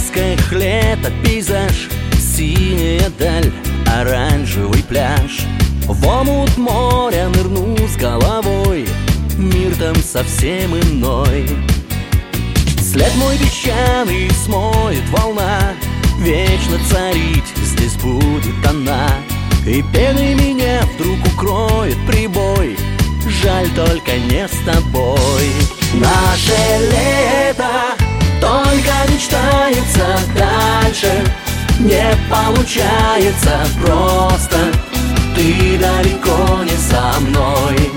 поисках лета пейзаж, синяя даль, оранжевый пляж. В омут моря нырну с головой, мир там совсем иной. След мой песчаный смоет волна, вечно царить здесь будет она. И пеной меня вдруг укроет прибой, жаль только не с тобой. Наше лето только мечтается, дальше не получается просто. Ты далеко не со мной.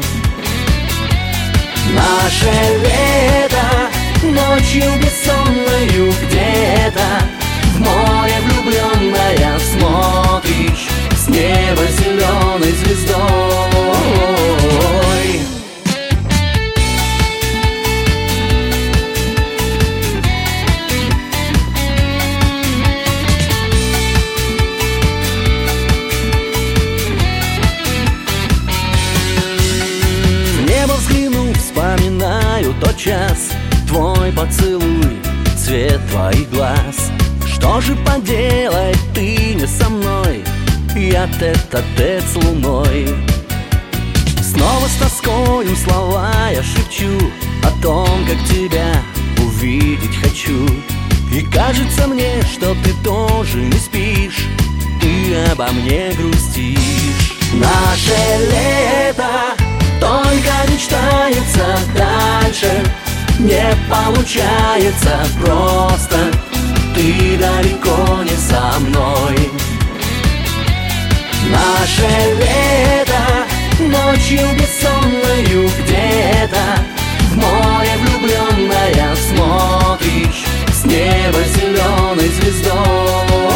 Наше лето ночью бессонною где-то в море влюбленная смотришь с неба зеленой звездой. Вспоминаю тот час, твой поцелуй, цвет твоих глаз. Что же поделать, ты не со мной, я тет-а-тет с луной. Снова с тоскою слова я шепчу о том, как тебя увидеть хочу. И кажется мне, что ты тоже не спишь, ты обо мне грустишь. Наше лето только мечтается, дальше не получается просто. Ты далеко не со мной. Наше лето ночью бессонною где-то в море влюбленная смотришь с неба зеленой звездой.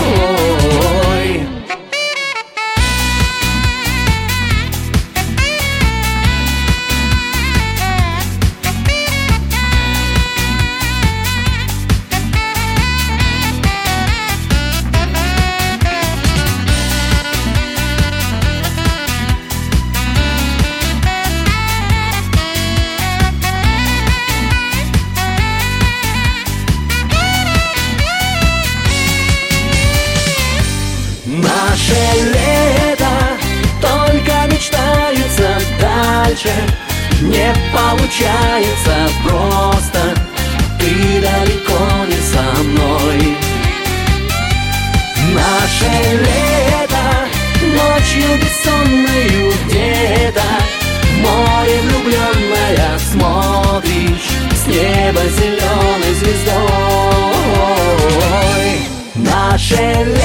Наше лето только мечтается, дальше не получается просто. Ты далеко не со мной. Наше лето ночью бессонною где-то в море влюбленная смотришь с неба зеленой звездой. Наше лето